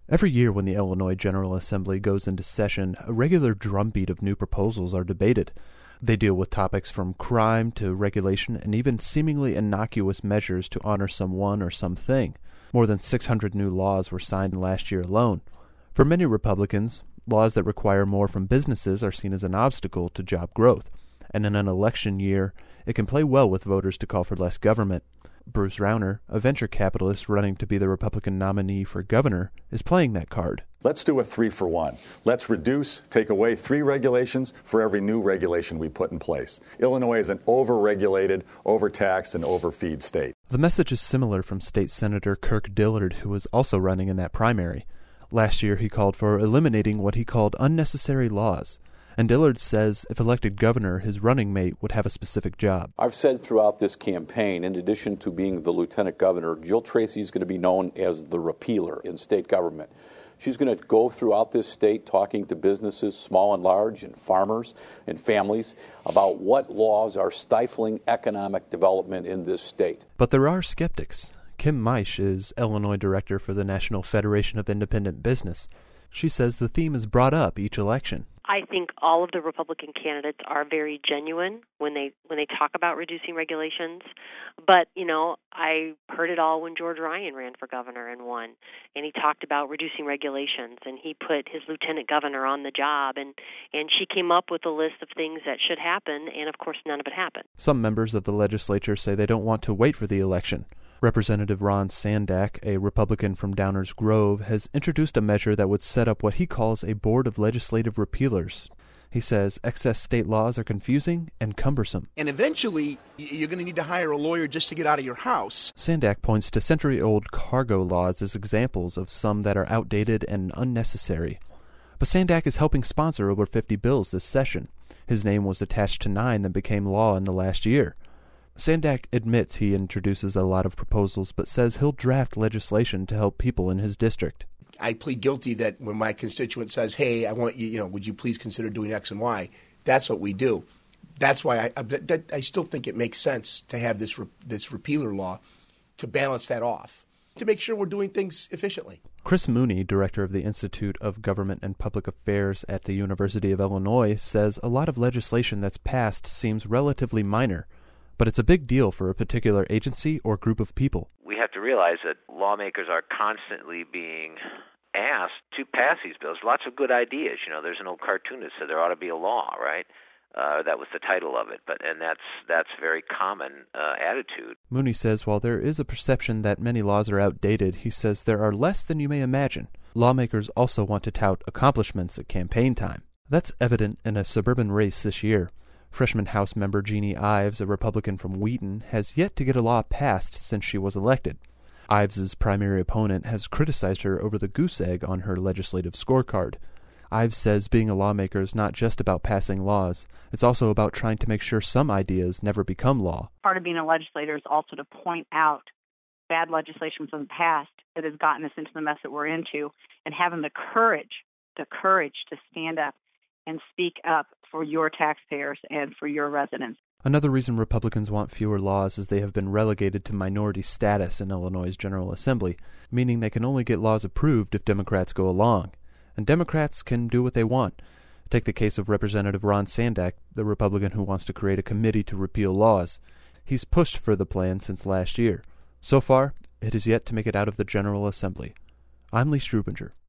Every year when the Illinois General Assembly goes into session, a regular drumbeat of new proposals are debated. They deal with topics from crime to regulation and even seemingly innocuous measures to honor someone or something. More than 600 new laws were signed last year alone. For many Republicans, laws that require more from businesses are seen as an obstacle to job growth. And in an election year, it can play well with voters to call for less government. Bruce Rauner, a venture capitalist running to be the Republican nominee for governor, is playing that card. Let's do a 3-for-1. Let's take away 3 regulations for every new regulation we put in place. Illinois is an over-regulated, overtaxed, and overfeed state. The message is similar from State Senator Kirk Dillard, who was also running in that primary. Last year, he called for eliminating what he called unnecessary laws. And Dillard says if elected governor, his running mate would have a specific job. I've said throughout this campaign, in addition to being the lieutenant governor, Jill Tracy is going to be known as the repealer in state government. She's going to go throughout this state talking to businesses, small and large, and farmers and families about what laws are stifling economic development in this state. But there are skeptics. Kim Meisch is Illinois director for the National Federation of Independent Business. She says the theme is brought up each election. I think all of the Republican candidates are very genuine when they talk about reducing regulations. But, I heard it all when George Ryan ran for governor and won. And he talked about reducing regulations, and he put his lieutenant governor on the job. And she came up with a list of things that should happen, and, of course, none of it happened. Some members of the legislature say they don't want to wait for the election. Representative Ron Sandak, a Republican from Downers Grove, has introduced a measure that would set up what he calls a board of legislative repealers. He says excess state laws are confusing and cumbersome. And eventually, you're going to need to hire a lawyer just to get out of your house. Sandak points to century-old cargo laws as examples of some that are outdated and unnecessary. But Sandak is helping sponsor over 50 bills this session. His name was attached to 9 that became law in the last year. Sandak admits he introduces a lot of proposals, but says he'll draft legislation to help people in his district. I plead guilty that when my constituent says, hey, I want you, would you please consider doing X and Y? That's what we do. That's why I still think it makes sense to have this repealer law to balance that off, to make sure we're doing things efficiently. Chris Mooney, director of the Institute of Government and Public Affairs at the University of Illinois, says a lot of legislation that's passed seems relatively minor, but it's a big deal for a particular agency or group of people. We have to realize that lawmakers are constantly being asked to pass these bills. Lots of good ideas. There's an old cartoon that said there ought to be a law, right? That was the title of it, and that's very common attitude. Mooney says while there is a perception that many laws are outdated, he says there are less than you may imagine. Lawmakers also want to tout accomplishments at campaign time. That's evident in a suburban race this year. Freshman House member Jeannie Ives, a Republican from Wheaton, has yet to get a law passed since she was elected. Ives' primary opponent has criticized her over the goose egg on her legislative scorecard. Ives says being a lawmaker is not just about passing laws. It's also about trying to make sure some ideas never become law. Part of being a legislator is also to point out bad legislation from the past that has gotten us into the mess that we're into, and having the courage to stand up and speak up for your taxpayers and for your residents. Another reason Republicans want fewer laws is they have been relegated to minority status in Illinois' General Assembly, meaning they can only get laws approved if Democrats go along. And Democrats can do what they want. Take the case of Representative Ron Sandak, the Republican who wants to create a committee to repeal laws. He's pushed for the plan since last year. So far, it has yet to make it out of the General Assembly. I'm Lee Strubinger.